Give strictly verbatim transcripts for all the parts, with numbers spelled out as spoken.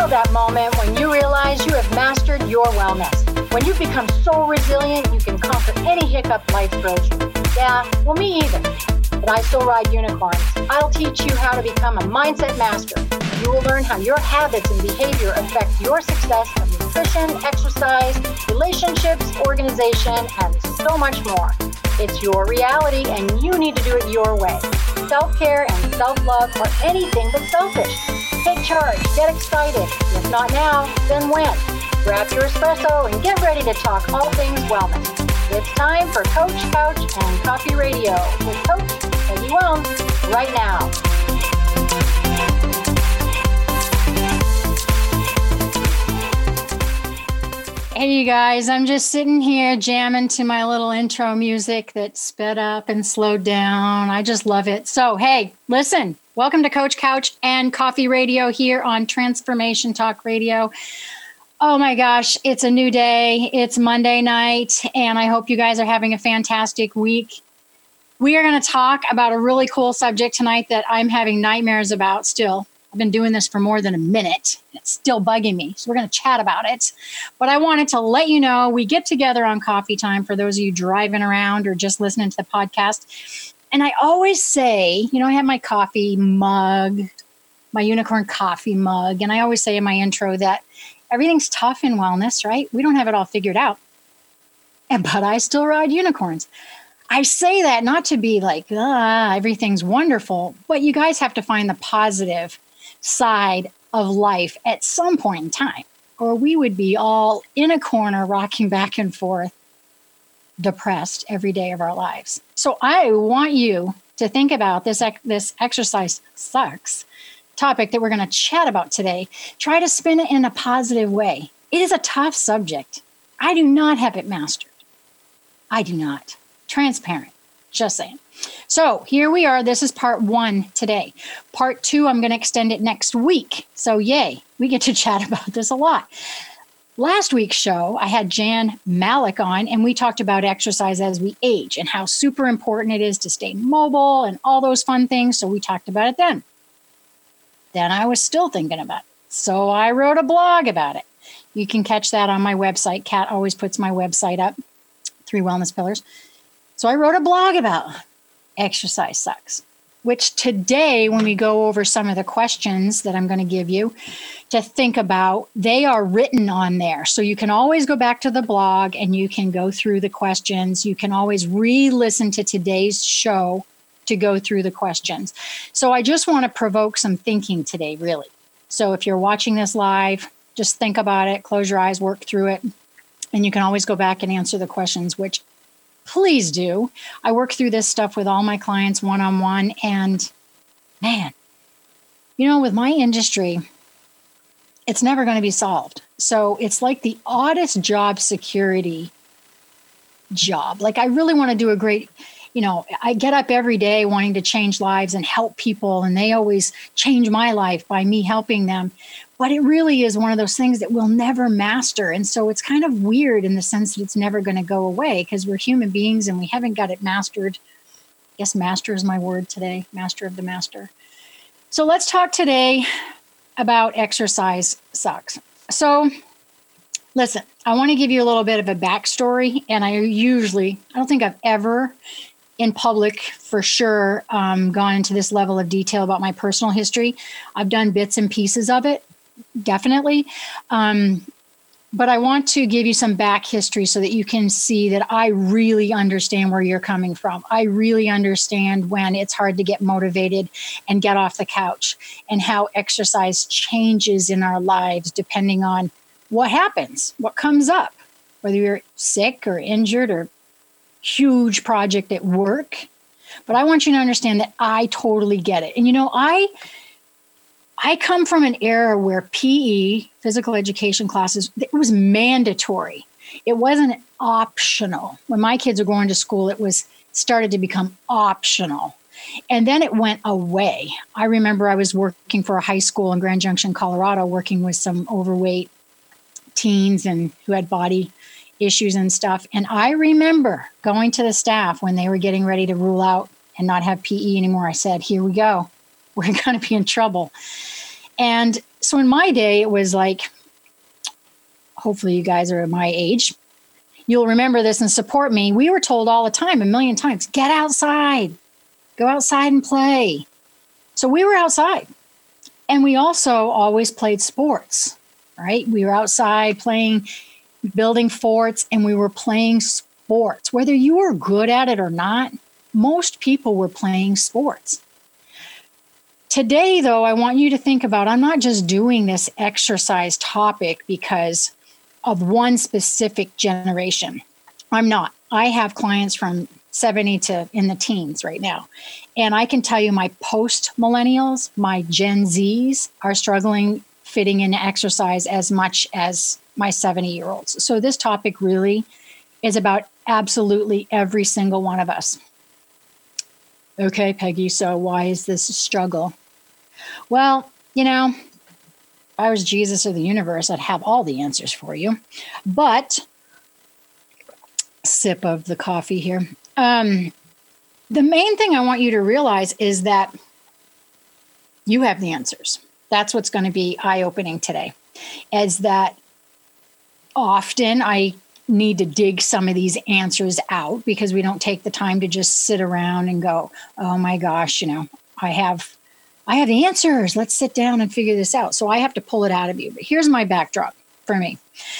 know that moment when you realize you have mastered your wellness. When you've become so resilient, you can conquer any hiccup life throws you. Yeah, well, me either. But I still ride unicorns. I'll teach you how to become a mindset master. You will learn how your habits and behavior affect your success of nutrition, exercise, relationships, organization, and so much more. It's your reality, and you need to do it your way. Self-care and self-love are anything but selfish. Take charge, get excited. If not now, then when? Grab your espresso and get ready to talk all things wellness. It's time for Coach Couch and Coffee Radio with Coach Peggy Wellness right now. Hey, you guys, I'm just sitting here jamming to my little intro music that sped up and slowed down. I just love it. So, hey, listen, welcome to Coach Couch and Coffee Radio here on Transformation Talk Radio. Oh my gosh, it's a new day. It's Monday night, and I hope you guys are having a fantastic week. We are going to talk about a really cool subject tonight that I'm having nightmares about still. I've been doing this for more than a minute. It's still bugging me. So we're going to chat about it. But I wanted to let you know we get together on coffee time for those of you driving around or just listening to the podcast. And I always say, you know, I have my coffee mug, my unicorn coffee mug. And I always say in my intro that everything's tough in wellness, right? We don't have it all figured out. And but I still ride unicorns. I say that not to be like, ah, everything's wonderful. But you guys have to find the positive side of life at some point in time, or we would be all in a corner rocking back and forth, depressed every day of our lives. So I want you to think about this this exercise sucks topic that we're going to chat about today. Try to spin it in a positive way. It is a tough subject. I do not have it mastered. I do not. Transparent. Just saying. So here we are. This is part one today. Part two, I'm going to extend it next week. So yay, we get to chat about this a lot. Last week's show, I had Jan Malik on, and we talked about exercise as we age and how super important it is to stay mobile and all those fun things. So we talked about it then. Then I was still thinking about it. So I wrote a blog about it. You can catch that on my website. Kat always puts my website up, Three Wellness Pillars. So I wrote a blog about exercise sucks, which today, when we go over some of the questions that I'm going to give you to think about, they are written on there. So you can always go back to the blog and you can go through the questions. You can always re-listen to today's show to go through the questions. So I just want to provoke some thinking today, really. So if you're watching this live, just think about it, close your eyes, work through it, and you can always go back and answer the questions, which please do. I work through this stuff with all my clients one-on-one, and man, you know, with my industry, it's never going to be solved. So it's like the oddest job security job. Like I really want to do a great, you know, I get up every day wanting to change lives and help people, and they always change my life by me helping them. But it really is one of those things that we'll never master. And so it's kind of weird in the sense that it's never going to go away because we're human beings and we haven't got it mastered. I guess master is my word today, master of the master. So let's talk today about exercise sucks. So listen, I want to give you a little bit of a backstory. And I usually, I don't think I've ever in public for sure um, gone into this level of detail about my personal history. I've done bits and pieces of it. Definitely. Um, but I want to give you some back history so that you can see that I really understand where you're coming from. I really understand when it's hard to get motivated and get off the couch and how exercise changes in our lives depending on what happens, what comes up, whether you're sick or injured or huge project at work. But I want you to understand that I totally get it. And you know, I I come from an era where P E, physical education classes, it was mandatory. It wasn't optional. When my kids were going to school, it was started to become optional. And then it went away. I remember I was working for a high school in Grand Junction, Colorado, working with some overweight teens and who had body issues and stuff. And I remember going to the staff when they were getting ready to rule out and not have P E anymore. I said, here we go. We're going to be in trouble. And so in my day, it was like, hopefully you guys are at my age. You'll remember this and support me. We were told all the time, a million times, get outside, go outside and play. So we were outside. And we also always played sports, right? We were outside playing, building forts, and we were playing sports. Whether you were good at it or not, most people were playing sports. Today, though, I want you to think about, I'm not just doing this exercise topic because of one specific generation. I'm not. I have clients from seventy to in the teens right now. And I can tell you my post-millennials, my Gen Zs are struggling fitting into exercise as much as my seventy-year-olds. So this topic really is about absolutely every single one of us. Okay, Peggy, so why is this a struggle? Well, you know, if I was Jesus of the universe, I'd have all the answers for you. But, sip of the coffee here. Um, the main thing I want you to realize is that you have the answers. That's what's going to be eye-opening today, is that often I need to dig some of these answers out because we don't take the time to just sit around and go, oh my gosh, you know, I have I have the answers. Let's sit down and figure this out. So I have to pull it out of you. But here's my backdrop for me.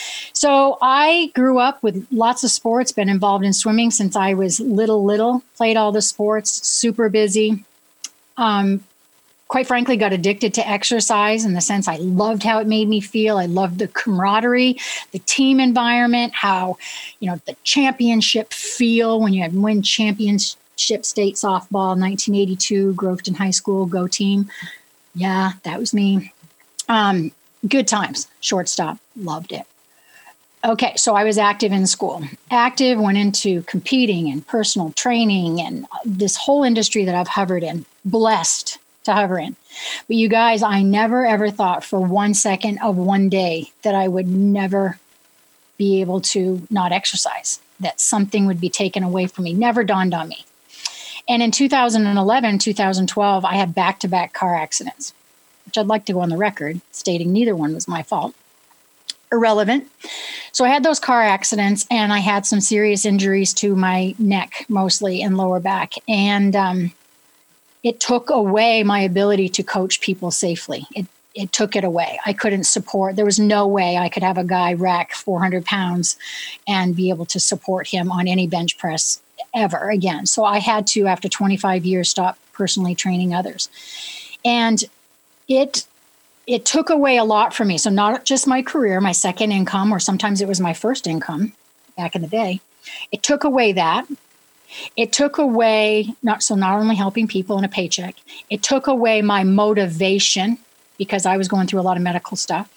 So I grew up with lots of sports, been involved in swimming since I was little, little, played all the sports, super busy. Um, quite frankly, got addicted to exercise in the sense I loved how it made me feel. I loved the camaraderie, the team environment, how, you know, the championship feel when you had win championship state softball, nineteen eighty-two, Groveton High School, go team. Yeah, that was me. Um, good times, shortstop, loved it. Okay, so I was active in school. Active, went into competing and personal training and this whole industry that I've hovered in. Blessed to hover in. But you guys, I never ever thought for one second of one day that I would never be able to not exercise, that something would be taken away from me. Never dawned on me. And in two thousand eleven, two thousand twelve, I had back-to-back car accidents, which I'd like to go on the record stating neither one was my fault. Irrelevant. So I had those car accidents and I had some serious injuries to my neck mostly and lower back. And um, it took away my ability to coach people safely. It it took it away. I couldn't support. There was no way I could have a guy rack four hundred pounds and be able to support him on any bench press ever again. So I had to, after twenty-five years, stop personally training others. And it it took away a lot from me. So not just my career, my second income, or sometimes it was my first income back in the day. It took away that. It took away, not so not only helping people in a paycheck, it took away my motivation because I was going through a lot of medical stuff.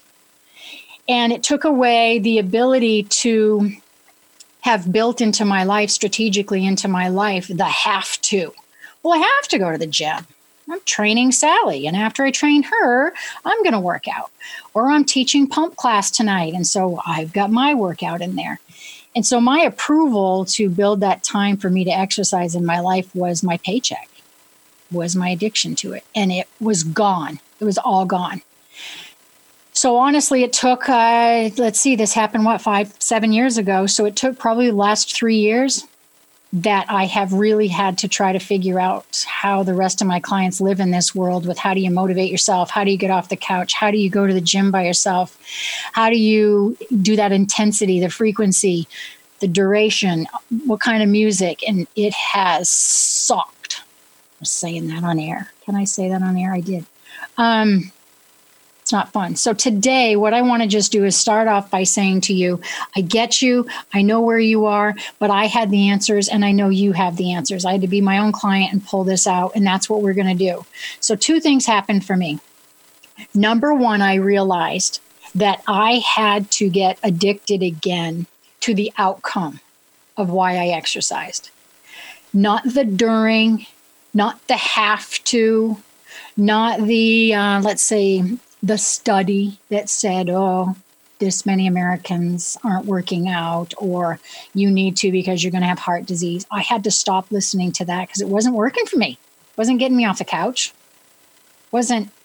And it took away the ability to have built into my life, strategically into my life, the have to. Well, I have to go to the gym. I'm training Sally, and after I train her, I'm going to work out. Or I'm teaching pump class tonight, and so I've got my workout in there. And so my approval to build that time for me to exercise in my life was my paycheck, was my addiction to it. And it was gone. It was all gone. So honestly, it took, uh, let's see, this happened, what, five, seven years ago. So it took probably the last three years that I have really had to try to figure out how the rest of my clients live in this world with how do you motivate yourself? How do you get off the couch? How do you go to the gym by yourself? How do you do that intensity, the frequency, the duration, what kind of music? And it has sucked. I'm saying that on air. Can I say that on air? I did. Um, It's not fun. So today, what I want to just do is start off by saying to you, I get you. I know where you are, but I had the answers and I know you have the answers. I had to be my own client and pull this out. And that's what we're going to do. So two things happened for me. Number one, I realized that I had to get addicted again to the outcome of why I exercised. Not the during, not the have to, not the, uh, let's say, the study that said, oh, this many Americans aren't working out, or you need to because you're going to have heart disease. I had to stop listening to that because it wasn't working for me. It wasn't getting me off the couch. Wasn't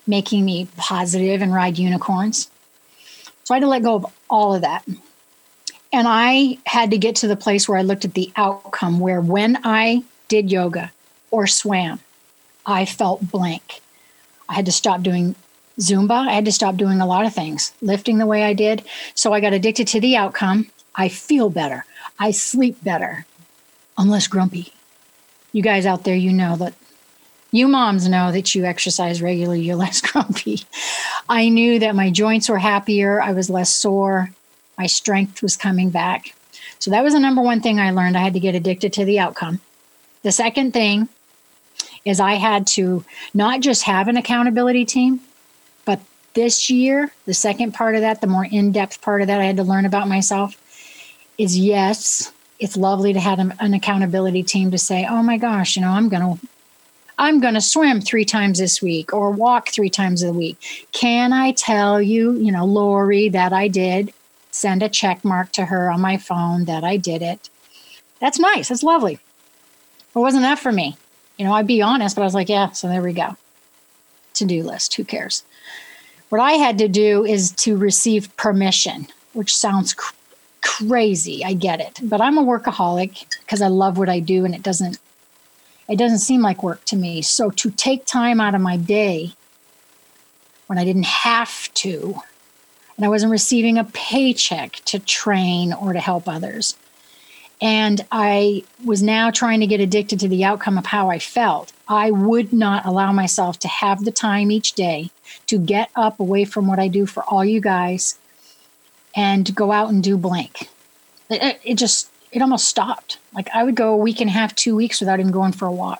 making me positive and ride unicorns. So I had to let go of all of that. And I had to get to the place where I looked at the outcome, where when I did yoga or swam, I felt blank. I had to stop doing Zumba. I had to stop doing a lot of things, lifting the way I did. So I got addicted to the outcome. I feel better. I sleep better. I'm less grumpy. You guys out there, you know that, you moms know that you exercise regularly, you're less grumpy. I knew that my joints were happier. I was less sore. My strength was coming back. So that was the number one thing I learned. I had to get addicted to the outcome. The second thing is I had to not just have an accountability team, but this year, the second part of that, the more in-depth part of that I had to learn about myself is, yes, it's lovely to have an, an accountability team to say, oh my gosh, you know, I'm going to I'm going to swim three times this week or walk three times a week. Can I tell you, you know, Lori, that I did? Send a check mark to her on my phone that I did it. That's nice. That's lovely. It wasn't that for me. You know, I'd be honest, but I was like, yeah, so there we go. To-do list. Who cares? What I had to do is to receive permission, which sounds cr- crazy. I get it. But I'm a workaholic because I love what I do, and it doesn't It doesn't seem like work to me. So to take time out of my day when I didn't have to, and I wasn't receiving a paycheck to train or to help others, and I was now trying to get addicted to the outcome of how I felt, I would not allow myself to have the time each day to get up away from what I do for all you guys and go out and do blank. It, it just... It almost stopped. Like I would go a week and a half, two weeks without even going for a walk.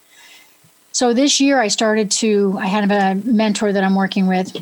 So this year I started to, I had a mentor that I'm working with,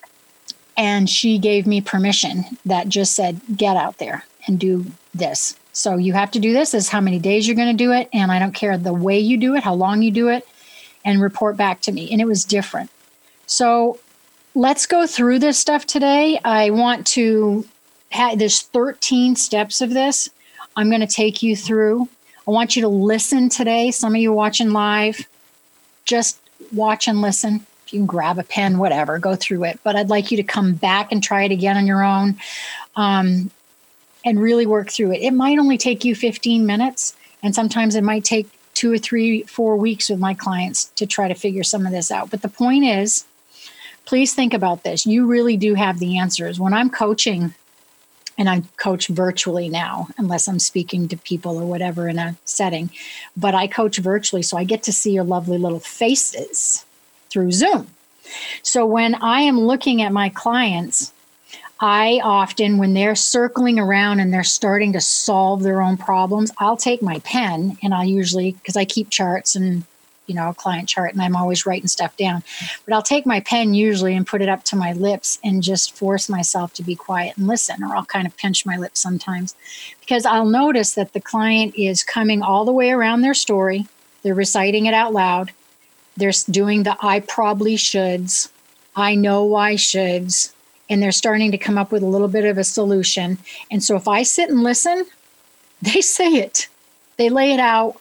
and she gave me permission that just said, get out there and do this. So you have to do this. This is how many days you're going to do it. And I don't care the way you do it, how long you do it, and report back to me. And it was different. So let's go through this stuff today. I want to have, there's thirteen steps of this. I'm going to take you through. I want you to listen today. Some of you watching live, just watch and listen. If you can grab a pen, whatever, go through it. But I'd like you to come back and try it again on your own um, and really work through it. It might only take you fifteen minutes, and sometimes it might take two or three, four weeks with my clients to try to figure some of this out. But the point is, please think about this. You really do have the answers. When I'm coaching, and I coach virtually now, unless I'm speaking to people or whatever in a setting. But I coach virtually, so I get to see your lovely little faces through Zoom. So when I am looking at my clients, I often, when they're circling around and they're starting to solve their own problems, I'll take my pen and I'll usually, because I keep charts and you know, a client chart, and I'm always writing stuff down. But I'll take my pen usually and put it up to my lips and just force myself to be quiet and listen, or I'll kind of pinch my lips sometimes, because I'll notice that the client is coming all the way around their story. They're reciting it out loud. They're doing the I probably shoulds, I know why shoulds, and they're starting to come up with a little bit of a solution. And so if I sit and listen, they say it. They lay it out.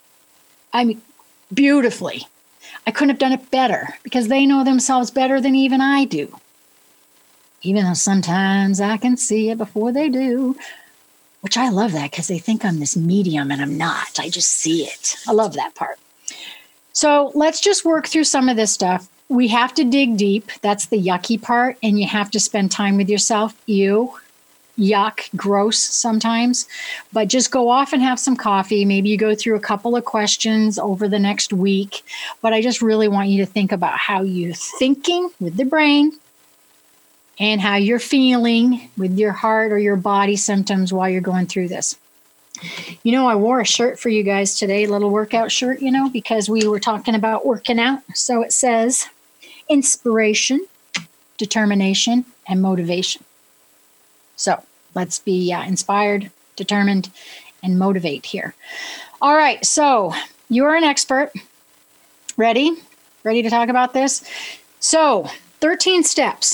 I mean, beautifully. I couldn't have done it better because they know themselves better than even I do. Even though sometimes I can see it before they do, which I love that because they think I'm this medium and I'm not. I just see it. I love that part. So let's just work through some of this stuff. We have to dig deep. That's the yucky part. And you have to spend time with yourself. Ew. Yuck, gross sometimes, but just go off and have some coffee. Maybe you go through a couple of questions over the next week, but I just really want you to think about how you're thinking with the brain and how you're feeling with your heart or your body symptoms while you're going through this. You know, I wore a shirt for you guys today, a little workout shirt, you know, because we were talking about working out. So it says inspiration, determination, and motivation. So let's be uh, inspired, determined, and motivate here. All right. So you're an expert. Ready? Ready to talk about this? So thirteen steps.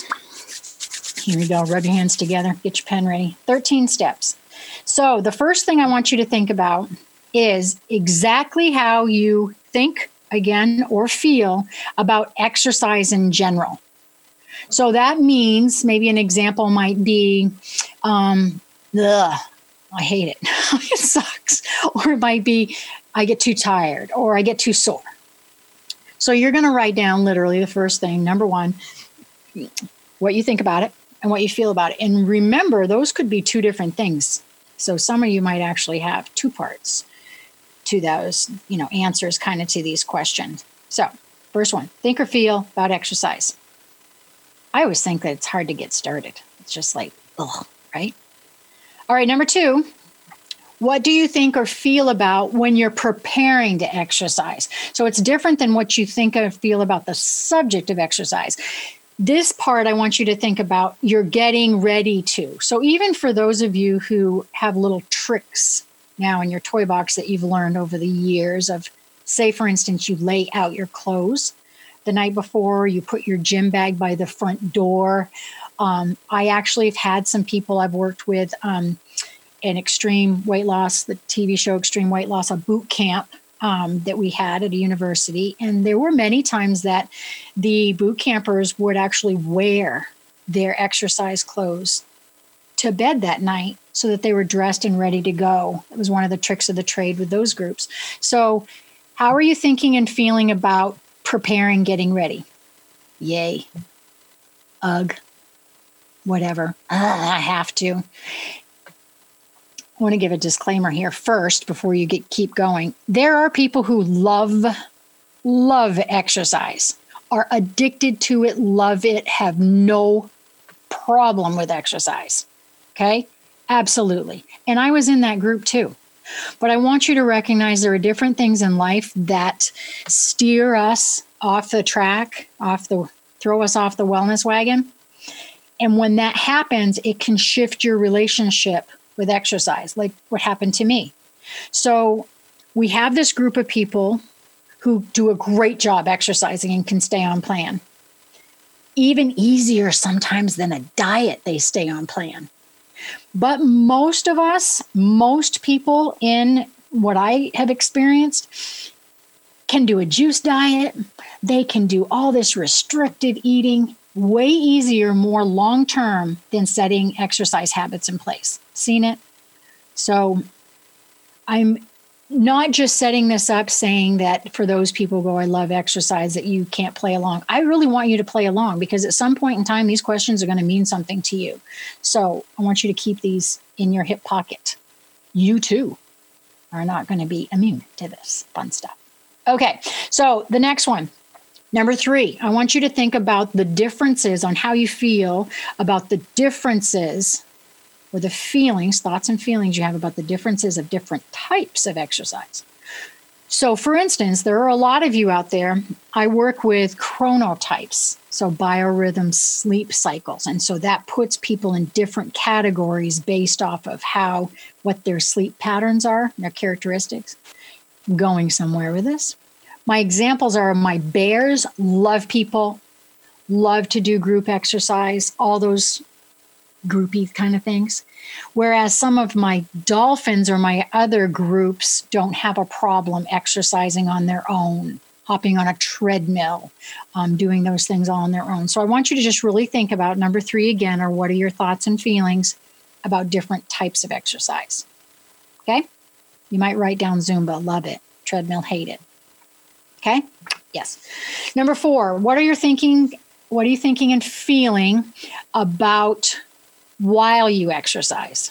Here we go. Rub your hands together. Get your pen ready. thirteen steps. So the first thing I want you to think about is exactly how you think, again, or feel about exercise in general? So that means maybe an example might be, um, ugh, I hate it. It sucks. Or it might be, I get too tired or I get too sore. So you're going to write down literally the first thing, number one, what you think about it and what you feel about it. And remember, those could be two different things. So some of you might actually have two parts to those, you know, answers kind of to these questions. So first one, think or feel about exercise. I always think that it's hard to get started. It's just like, ugh, right? All right, number two, what do you think or feel about when you're preparing to exercise? So it's different than what you think or feel about the subject of exercise. This part I want you to think about, you're getting ready to. So even for those of you who have little tricks now in your toy box that you've learned over the years of, say, for instance, you lay out your clothes the night before, you put your gym bag by the front door. Um, I actually have had some people I've worked with um, in Extreme Weight Loss, the T V show Extreme Weight Loss, a boot camp um, that we had at a university. And there were many times that the boot campers would actually wear their exercise clothes to bed that night so that they were dressed and ready to go. It was one of the tricks of the trade with those groups. So how are you thinking and feeling about preparing, getting ready? Yay. Ugh. Whatever. Ugh, I have to. I want to give a disclaimer here first before you get keep going. There are people who love, love exercise, are addicted to it, love it, have no problem with exercise. Okay? Absolutely. And I was in that group too. But I want you to recognize there are different things in life that steer us off the track, off the throw us off the wellness wagon. And when that happens, it can shift your relationship with exercise, like what happened to me. So we have this group of people who do a great job exercising and can stay on plan. Even easier sometimes than a diet, they stay on plan. But most of us, most people in what I have experienced can do a juice diet. They can do all this restrictive eating way easier, more long-term than setting exercise habits in place. Seen it? So I'm not just setting this up saying that for those people who go, I love exercise, that you can't play along. I really want you to play along because at some point in time, these questions are going to mean something to you. So I want you to keep these in your hip pocket. You too are not going to be immune to this fun stuff. Okay, so the next one. Number three, I want you to think about the differences on how you feel about the differences or the feelings, thoughts and feelings you have about the differences of different types of exercise. So for instance, there are a lot of you out there, I work with chronotypes, so biorhythms, sleep cycles. And so that puts people in different categories based off of how, what their sleep patterns are, their characteristics. I'm going somewhere with this. My examples are my bears love people, love to do group exercise, all those groupie kind of things. Whereas some of my dolphins or my other groups don't have a problem exercising on their own, hopping on a treadmill, um, doing those things all on their own. So I want you to just really think about number three again, or what are your thoughts and feelings about different types of exercise? Okay? You might write down Zumba, love it. Treadmill, hate it. Okay? Yes. Number four, what are you thinking? What are you thinking and feeling about while you exercise?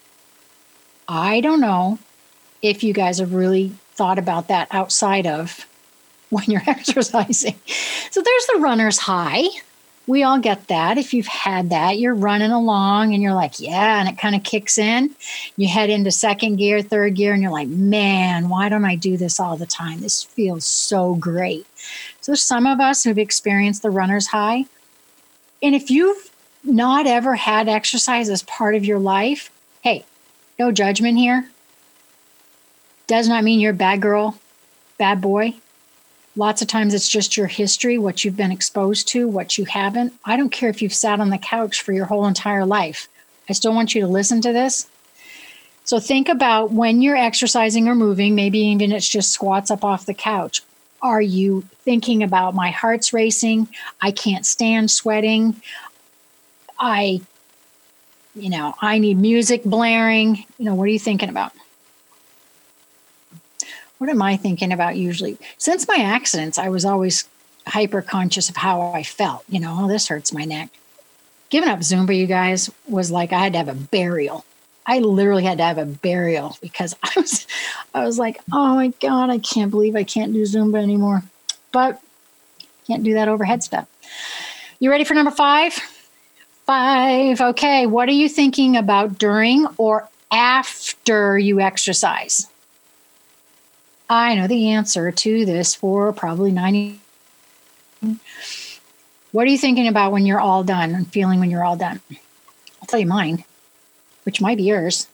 I don't know if you guys have really thought about that outside of when you're exercising. So there's the runner's high. We all get that. If you've had that, you're running along and you're like, yeah, and it kind of kicks in. You head into second gear, third gear, and you're like, man, why don't I do this all the time? This feels so great. So there's some of us who've experienced the runner's high. And if you've not ever had exercise as part of your life, hey, no judgment here. Does not mean you're a bad girl, bad boy. Lots of times it's just your history, what you've been exposed to, what you haven't. I don't care if you've sat on the couch for your whole entire life. I still want you to listen to this. So think about when you're exercising or moving, maybe even it's just squats up off the couch. Are you thinking about my heart's racing? I can't stand sweating. I, you know, I need music blaring. You know, what are you thinking about? What am I thinking about usually? Since my accidents, I was always hyper conscious of how I felt. You know, oh, this hurts my neck. Giving up Zumba, you guys, was like I had to have a burial. I literally had to have a burial because I was, I was like, oh my God, I can't believe I can't do Zumba anymore. But can't do that overhead stuff. You ready for number five? Five. Okay. What are you thinking about during or after you exercise? I know the answer to this for probably ninety. What are you thinking about when you're all done and feeling when you're all done? I'll tell you mine, which might be yours.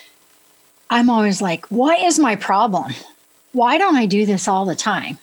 I'm always like, what is my problem? Why don't I do this all the time?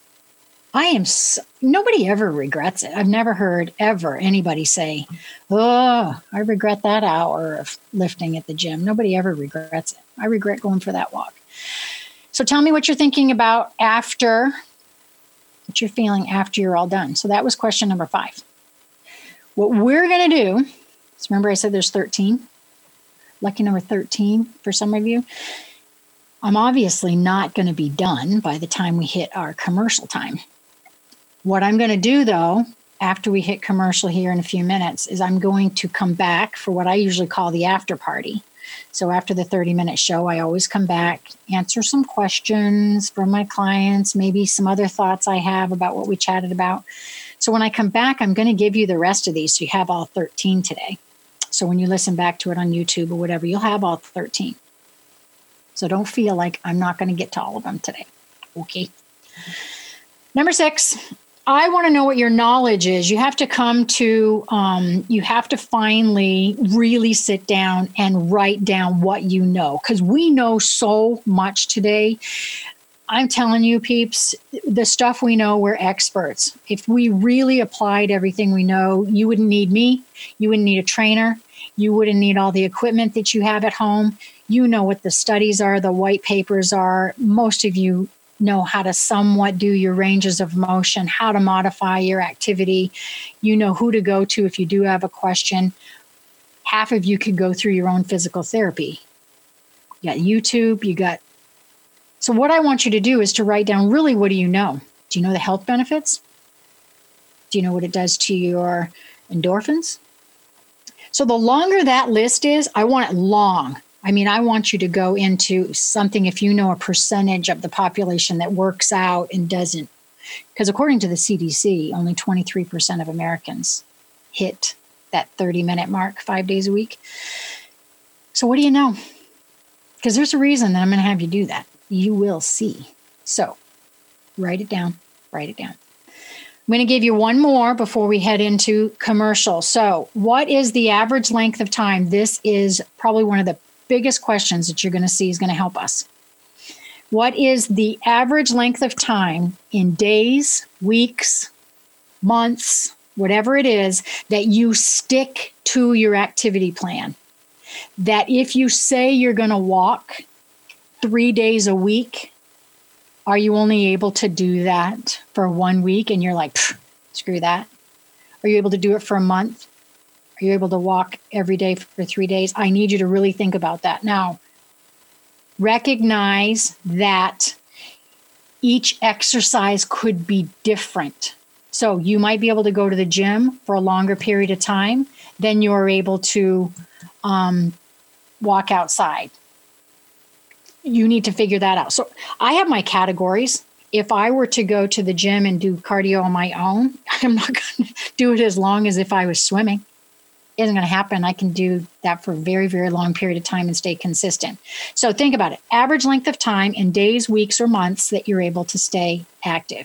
I am, so, nobody ever regrets it. I've never heard ever anybody say, oh, I regret that hour of lifting at the gym. Nobody ever regrets it. I regret going for that walk. So tell me what you're thinking about after, what you're feeling after you're all done. So that was question number five. What we're going to do, so remember I said there's thirteen, lucky number thirteen for some of you. I'm obviously not going to be done by the time we hit our commercial time. What I'm going to do though, after we hit commercial here in a few minutes, is I'm going to come back for what I usually call the after party. So after the thirty minute show, I always come back, answer some questions from my clients, maybe some other thoughts I have about what we chatted about. So when I come back, I'm going to give you the rest of these. So you have all thirteen today. So when you listen back to it on YouTube or whatever, you'll have all thirteen. So don't feel like I'm not going to get to all of them today. Okay. Number six. I want to know what your knowledge is. You have to come to, um, you have to finally really sit down and write down what you know, because we know so much today. I'm telling you, peeps, the stuff we know, we're experts. If we really applied everything we know, you wouldn't need me. You wouldn't need a trainer. You wouldn't need all the equipment that you have at home. You know what the studies are, the white papers are. Most of you know how to somewhat do your ranges of motion, how to modify your activity. You know who to go to if you do have a question. Half of you could go through your own physical therapy. You got YouTube, you got... So what I want you to do is to write down really what do you know? Do you know the health benefits? Do you know what it does to your endorphins? So the longer that list is, I want it long. I mean, I want you to go into something if you know a percentage of the population that works out and doesn't. Because according to the C D C, only twenty-three percent of Americans hit that thirty minute mark five days a week. So what do you know? Because there's a reason that I'm going to have you do that. You will see. So write it down. Write it down. I'm going to give you one more before we head into commercial. So what is the average length of time? This is probably one of the biggest questions that you're going to see is going to help us. What is the average length of time in days, weeks, months, whatever it is, that you stick to your activity plan? That if you say you're going to walk three days a week, are you only able to do that for one week and you're like, screw that? Are you able to do it for a month? Are you able to walk every day for three days? I need you to really think about that. Now, recognize that each exercise could be different. So you might be able to go to the gym for a longer period of time than you're able to um, walk outside. You need to figure that out. So I have my categories. If I were to go to the gym and do cardio on my own, I'm not going to do it as long as if I was swimming. It isn't going to happen. I can do that for a very, very long period of time and stay consistent. So think about it. Average length of time in days, weeks, or months that you're able to stay active.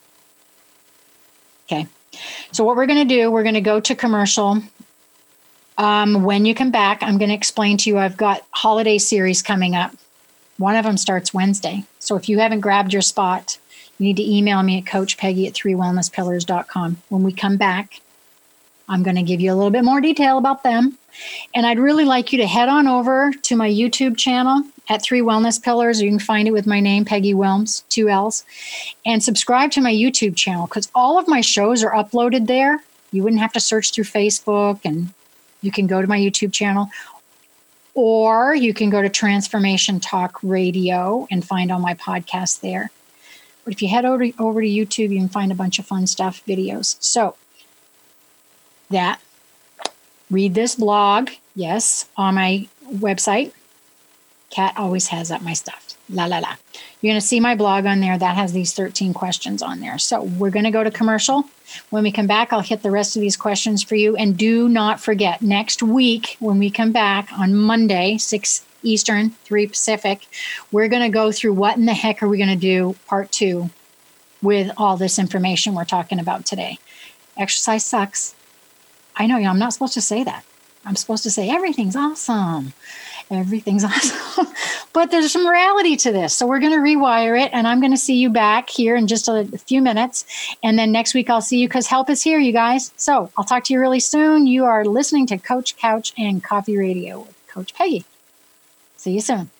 Okay. So what we're going to do, we're going to go to commercial. Um, when you come back, I'm going to explain to you, I've got holiday series coming up. One of them starts Wednesday. So if you haven't grabbed your spot, you need to email me at coach peggy at three wellness pillars dot com. When we come back, I'm going to give you a little bit more detail about them. And I'd really like you to head on over to my YouTube channel at Three Wellness Pillars. You can find it with my name, Peggy Wilms, two L's, and subscribe to my YouTube channel because all of my shows are uploaded there. You wouldn't have to search through Facebook, and you can go to my YouTube channel, or you can go to Transformation Talk Radio and find all my podcasts there. But if you head over, over to YouTube, you can find a bunch of fun stuff, videos. So that, read this blog, yes, on my website. Kat always has up my stuff. La, la, la. You're going to see my blog on there. That has these thirteen questions on there. So we're going to go to commercial. When we come back, I'll hit the rest of these questions for you. And do not forget, next week, when we come back on Monday, six Eastern, three Pacific, we're going to go through what in the heck are we going to do, part two, with all this information we're talking about today. Exercise sucks. I know, I'm not supposed to say that. I'm supposed to say everything's awesome. Everything's awesome. But there's some reality to this. So we're going to rewire it, and I'm going to see you back here in just a, a few minutes. And then next week I'll see you because help is here, you guys. So I'll talk to you really soon. You are listening to Coach Couch and Coffee Radio with Coach Peggy. See you soon.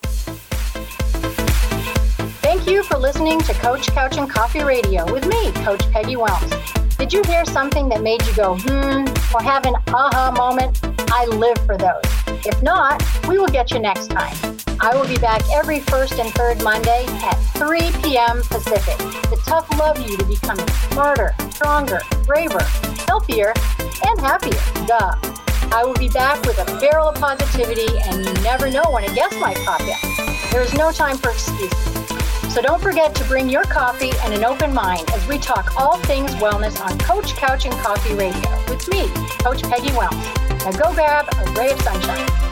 Thank you for listening to Coach Couch and Coffee Radio with me, Coach Peggy Wilms. Did you hear something that made you go, hmm, or have an aha moment? I live for those. If not, we will get you next time. I will be back every first and third Monday at three p.m. Pacific. The tough love you to becoming smarter, stronger, braver, healthier, and happier. Duh. I will be back with a barrel of positivity, and you never know when a guest might pop in. There is no time for excuses. So don't forget to bring your coffee and an open mind as we talk all things wellness on Coach Couch and Coffee Radio with me, Coach Peggy Wilms. Now go grab a ray of sunshine.